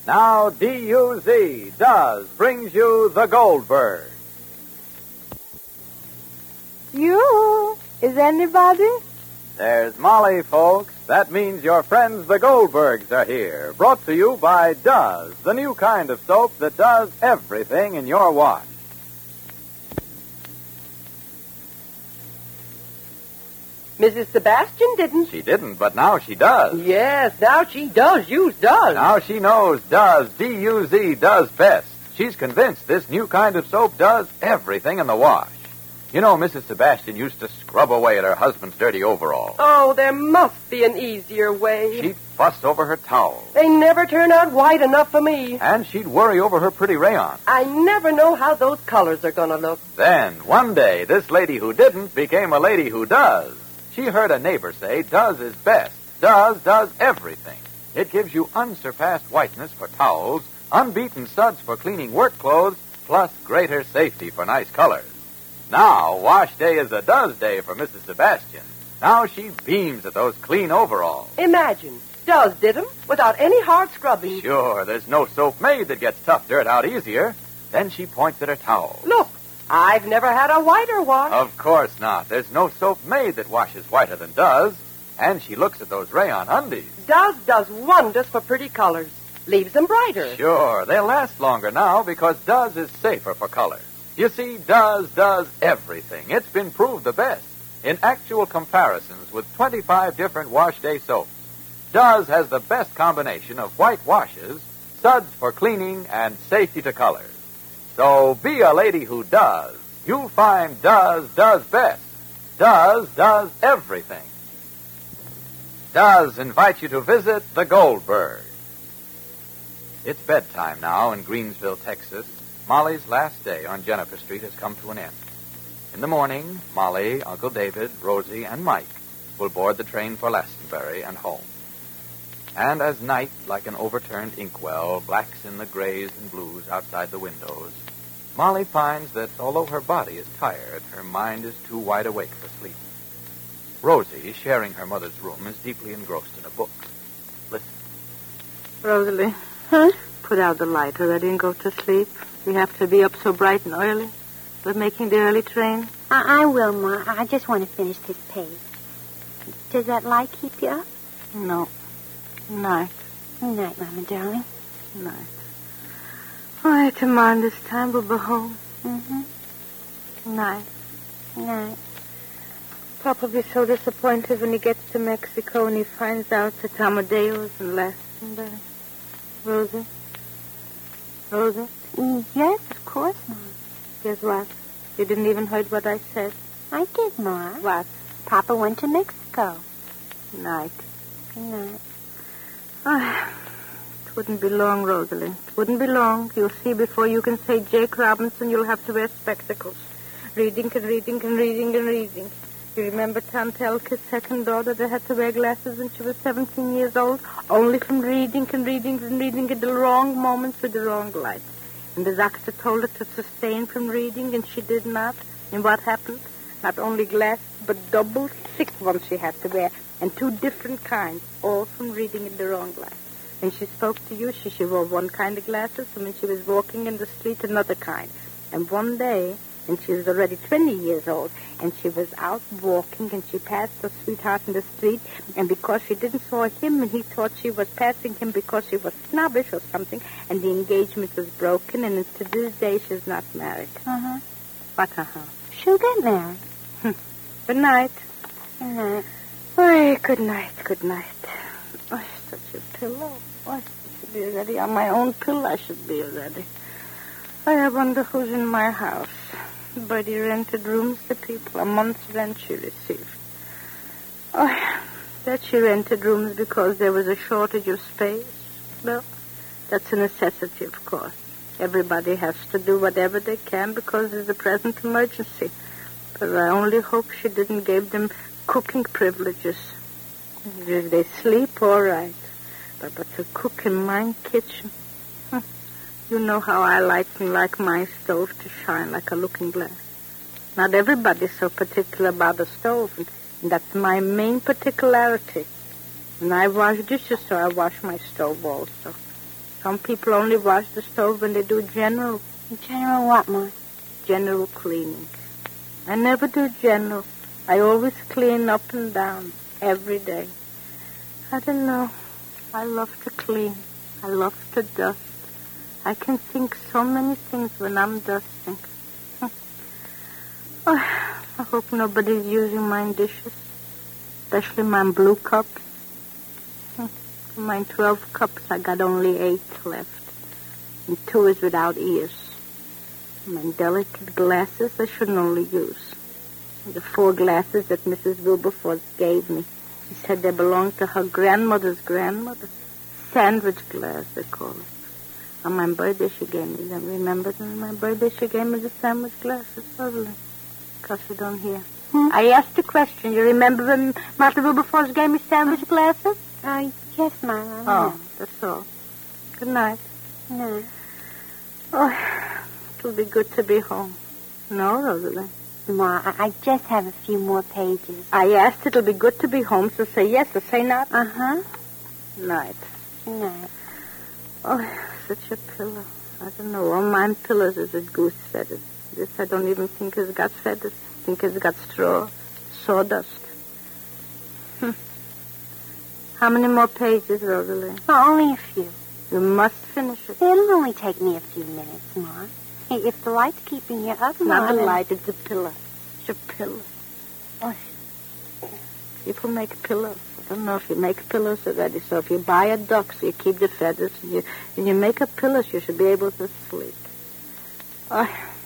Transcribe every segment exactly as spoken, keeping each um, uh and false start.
Now, D U Z, Does, brings you the Goldberg. You? Is anybody? There's Molly, folks. That means your friends the Goldbergs are here. Brought to you by Does, the new kind of soap that does everything in your wash. Missus Sebastian didn't. She didn't, but now she does. Yes, now she does use Does. Now she knows Does, D U Z, does best. She's convinced this new kind of soap does everything in the wash. You know, Missus Sebastian used to scrub away at her husband's dirty overalls. Oh, there must be an easier way. She'd fuss over her towels. They never turn out white enough for me. And she'd worry over her pretty rayon. I never know how those colors are going to look. Then, one day, this lady who didn't became a lady who does. She heard a neighbor say Does is best. Does does everything. It gives you unsurpassed whiteness for towels, unbeaten suds for cleaning work clothes, plus greater safety for nice colors. Now, wash day is a Does day for Missus Sebastian. Now she beams at those clean overalls. Imagine, Does did 'em without any hard scrubbing. Sure, there's no soap made that gets tough dirt out easier. Then she points at her towel. Look, I've never had a whiter wash. Of course not. There's no soap made that washes whiter than Does. And she looks at those rayon undies. Does does wonders for pretty colors. Leaves them brighter. Sure, they'll last longer now because Does is safer for colors. You see, Does does everything. It's been proved the best in actual comparisons with twenty-five different wash day soaps. Does has the best combination of white washes, suds for cleaning, and safety to colors. So be a lady who does. You'll find Does does best. Does does everything. Does invite you to visit the Goldberg. It's bedtime now in Greensville, Texas. Molly's last day on Jennifer Street has come to an end. In the morning, Molly, Uncle David, Rosie, and Mike will board the train for Glastonbury and home. And as night, like an overturned inkwell, blacks in the grays and blues outside the windows, Molly finds that although her body is tired, her mind is too wide awake for sleep. Rosie, sharing her mother's room, is deeply engrossed in a book. Listen. Rosalie. Huh? Put out the light already and go to sleep. We have to be up so bright and early. We're making the early train. I, I will, Ma. I just want to finish this page. Does that light keep you up? No. Night. Night, Mama, darling. Night. Oh, tomorrow this time we'll be home. Mm-hmm. Night. Night. Papa will be so disappointed when he gets to Mexico and he finds out that Amadeo's in Glastonbury. Rosie? Rosie? Mm, yes, of course, Ma. Guess what? You didn't even heard what I said. I did, Ma. What? Papa went to Mexico. Night. Good night. Oh, it wouldn't be long, Rosalind. It wouldn't be long. You'll see before you can say Jake Robinson, you'll have to wear spectacles. Reading and reading and reading and reading. You remember Tante Elke's second daughter that had to wear glasses when she was seventeen years old? Only from reading and reading and reading at the wrong moments with the wrong light. And the doctor told her to sustain from reading, and she did not. And what happened? Not only glasses, but double thick ones she had to wear, and two different kinds, all from reading in the wrong light. When she spoke to you, she, she wore one kind of glasses, and when she was walking in the street, another kind. And one day, and she was already twenty years old, and she was out walking, and she passed her sweetheart in the street, and because she didn't saw him, and he thought she was passing him because she was snobbish or something, and the engagement was broken, and to this day she's not married. Uh-huh. What uh-huh? She'll get married. Good night. Good night. Oh, good night, good night. Oh, such a pillow. Oh, I should be ready on my own pillow. I should be ready. I wonder who's in my house. Bertie rented rooms to people. A month's rent she received. Oh, that she rented rooms because there was a shortage of space. Well, that's a necessity, of course. Everybody has to do whatever they can because there's a present emergency. But I only hope she didn't give them cooking privileges. If they sleep, all right. But, but to cook in my kitchen... You know how I like and like my stove to shine like a looking glass. Not everybody's so particular about a stove, and, and that's my main particularity. And I wash dishes, so I wash my stove also. Some people only wash the stove when they do general. General what, Ma? General cleaning. I never do general. I always clean up and down every day. I don't know. I love to clean. I love to dust. I can think so many things when I'm dusting. Oh, I hope nobody's using my dishes, especially my blue cups. From my twelve cups, I got only eight left, and two is without ears. My delicate glasses I shouldn't only use. The four glasses that Missus Wilberforce gave me. She said they belonged to her grandmother's grandmother. Sandwich glass, they call it. On my birthday, she gave me them. Remember them? On my birthday, she gave me the sandwich glasses. Lovely. Because you don't hear. Hmm? I asked a question. You remember when Martha Wilberforce gave me sandwich glasses? Uh, yes, Ma. I Oh, that's all. Good night. No. Oh, it'll be good to be home. No, Rosalie. Ma, I, I just have a few more pages. I asked it'll be good to be home, so say yes or say not. Uh-huh. Night. Night. Oh, such a pillow. I don't know. All mine pillows is with goose feathers. This I don't even think it's got feathers. I think it's got straw, sawdust. Hm. How many more pages, Rosalie? Oh, only a few. You must finish it. It'll only take me a few minutes, Ma. Hey, if the light's keeping you up, It's Ma... not a then- light, it's a pillow. It's a pillow. Oh. People make pillows. I don't know if you make pillows already. So if you buy a duck, so you keep the feathers, and you, and you make a pillow, you should be able to sleep. Oh.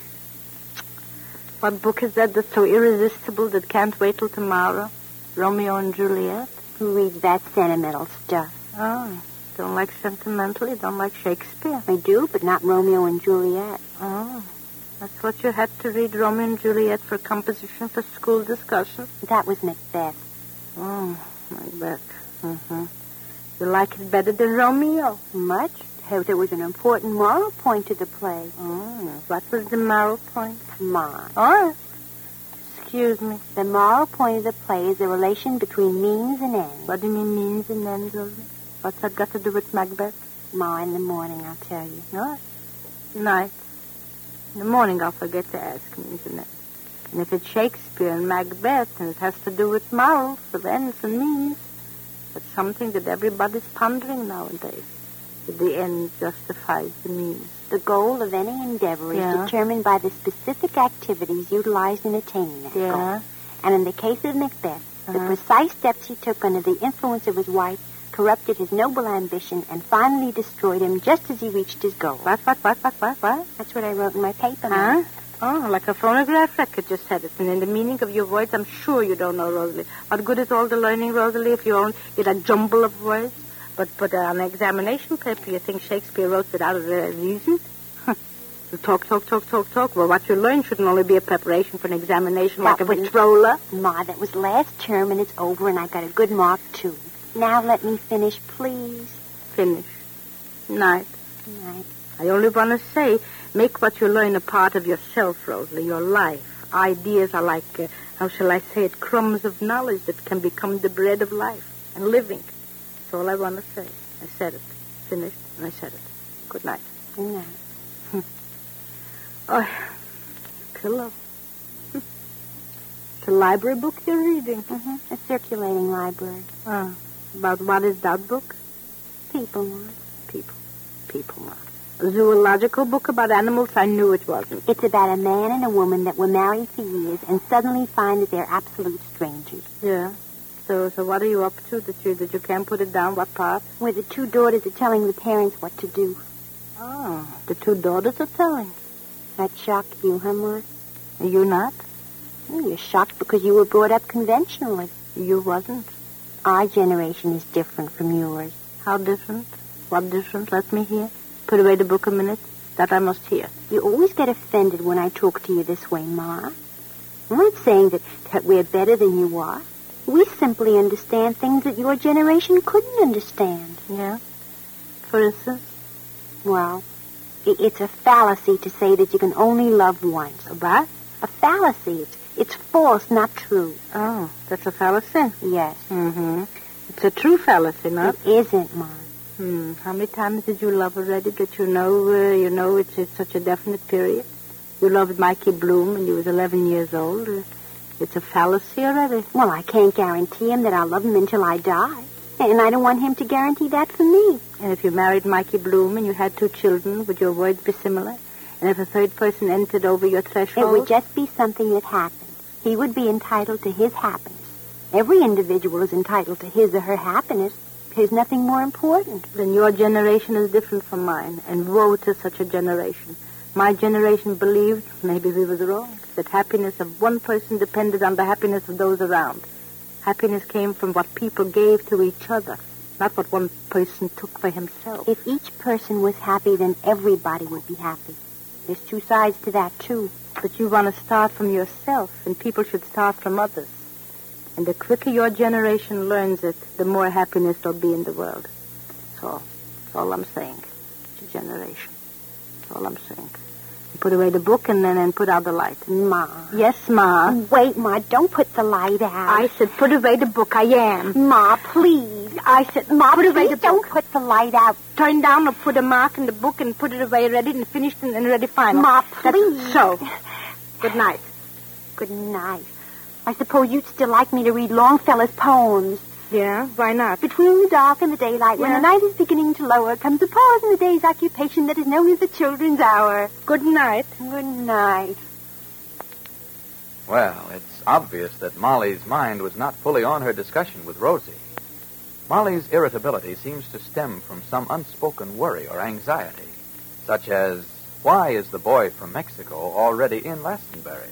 What book is that that's so irresistible that can't wait till tomorrow? Romeo and Juliet? Who reads that sentimental stuff? Oh, don't like sentimental, you don't like Shakespeare. I do, but not Romeo and Juliet. Oh, that's what you had to read, Romeo and Juliet, for composition for school discussion. That was Macbeth. Oh, Macbeth. Mm-hmm. You like it better than Romeo? Much. Oh, there was an important moral point to the play. Oh, what was the moral point? Ma. Oh, excuse me. The moral point of the play is the relation between means and ends. What do you mean means and ends, Rosie? What's that got to do with Macbeth? Ma, in the morning, I'll tell you. No. Night. In the morning, I'll forget to ask means and ends. And if it's Shakespeare and Macbeth, and it has to do with morals of ends and means, it's something that everybody's pondering nowadays. That the end justifies the means. The goal of any endeavor is Yeah. determined by the specific activities utilized in attaining that Yeah. goal. And in the case of Macbeth, the Uh-huh. precise steps he took under the influence of his wife corrupted his noble ambition and finally destroyed him just as he reached his goal. What, what, what, what, what, what? That's what I wrote in my paper, Huh? Ma. Oh, like a phonograph record just said it. And in the meaning of your words, I'm sure you don't know, Rosalie. What good is all the learning, Rosalie, if you own get a jumble of words? But but uh, on an examination paper, you think Shakespeare wrote it out of the reason? You talk, talk, talk, talk, talk. Well, what you learn shouldn't only be a preparation for an examination like a That was- patroller. Ma, that was last term and it's over and I got a good mark, too. Now let me finish, please. Finish. Night. Night. I only want to say, make what you learn a part of yourself, Rosalie, your life. Ideas are like, uh, how shall I say it, crumbs of knowledge that can become the bread of life and living. That's all I want to say. I said it. Finished, and I said it. Good night. Good night. Oh, pillow. It's a library book you're reading. Mm-hmm. A circulating library. Oh, about what is that book? People, Ma. People. People, Ma. A zoological book about animals? I knew it wasn't. It's about a man and a woman that were married for years and suddenly find that they're absolute strangers. Yeah. So, so what are you up to that you that you can't put it down? What part? Where the two daughters are telling the parents what to do. Oh, the two daughters are telling. That shocked you, huh, Ma? Are you not? Oh, you're shocked because you were brought up conventionally. You wasn't. Our generation is different from yours. How different? What different? Let me hear. Put away the book a minute. That I must hear. You always get offended when I talk to you this way, Ma. I'm not saying that, that we're better than you are. We simply understand things that your generation couldn't understand. Yeah? For instance? Well, i- it's a fallacy to say that you can only love once. A what? A fallacy. It's, it's false, not true. Oh, that's a fallacy? Yes. Mm-hmm. It's a true fallacy, not? It isn't, Ma. Hmm. How many times did you love already that you know uh, you know it's, it's such a definite period? You loved Mikey Bloom when you was eleven years old. Uh, it's a fallacy already. Well, I can't guarantee him that I'll love him until I die. And I don't want him to guarantee that for me. And if you married Mikey Bloom and you had two children, would your words be similar? And if a third person entered over your threshold? It would just be something that happened. He would be entitled to his happiness. Every individual is entitled to his or her happiness. There's nothing more important. Then your generation is different from mine, and woe to such a generation. My generation believed, maybe we was wrong, that happiness of one person depended on the happiness of those around. Happiness came from what people gave to each other, not what one person took for himself. If each person was happy, then everybody would be happy. There's two sides to that, too. But you want to start from yourself, and people should start from others. And the quicker your generation learns it, the more happiness there'll be in the world. That's all. That's all I'm saying. It's a generation. That's all I'm saying. You put away the book and then and put out the light. Ma. Yes, Ma. Wait, Ma, don't put the light out. I said put away the book. I am. Ma, please. I said, Ma, put please away the don't book. Put the light out. Turn down or put a mark in the book and put it away ready and finished and, and ready final. Ma, please. That's so. Good night. Good night. I suppose you'd still like me to read Longfellow's poems. Yeah, why not? Between the dark and the daylight, when Yeah. the night is beginning to lower, comes a pause in the day's occupation that is known as the children's hour. Good night. Good night. Well, it's obvious that Molly's mind was not fully on her discussion with Rosie. Molly's irritability seems to stem from some unspoken worry or anxiety, such as, why is the boy from Mexico already in Glastonbury?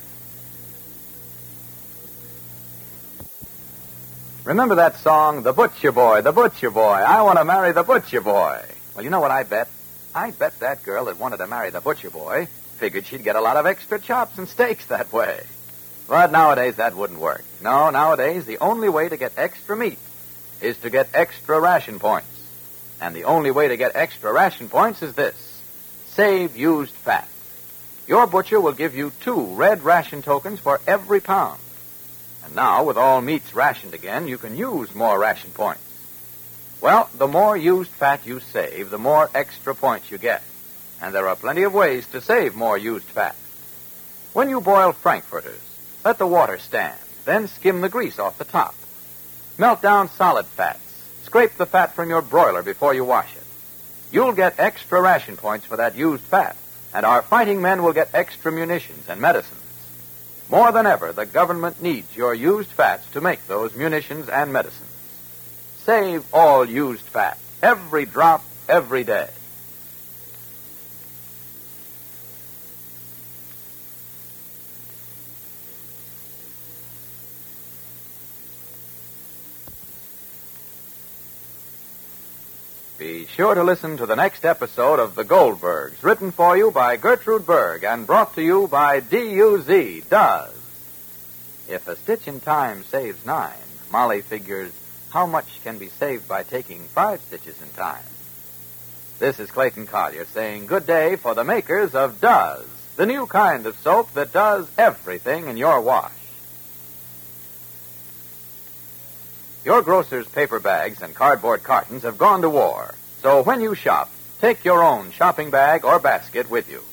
Remember that song, The Butcher Boy, The Butcher Boy, I want to marry the Butcher Boy. Well, you know what I bet? I bet that girl that wanted to marry the Butcher Boy figured she'd get a lot of extra chops and steaks that way. But nowadays that wouldn't work. No, nowadays the only way to get extra meat is to get extra ration points. And the only way to get extra ration points is this: save used fat. Your butcher will give you two red ration tokens for every pound. And now, with all meats rationed again, you can use more ration points. Well, the more used fat you save, the more extra points you get. And there are plenty of ways to save more used fat. When you boil frankfurters, let the water stand, then skim the grease off the top. Melt down solid fats. Scrape the fat from your broiler before you wash it. You'll get extra ration points for that used fat, and our fighting men will get extra munitions and medicines. More than ever, the government needs your used fats to make those munitions and medicines. Save all used fat, every drop, every day. Be sure to listen to the next episode of The Goldbergs, written for you by Gertrude Berg and brought to you by D U Z, Does. If a stitch in time saves nine, Molly figures how much can be saved by taking five stitches in time. This is Clayton Collier saying good day for the makers of Does, the new kind of soap that does everything in your wash. Your grocer's paper bags and cardboard cartons have gone to war, so when you shop, take your own shopping bag or basket with you.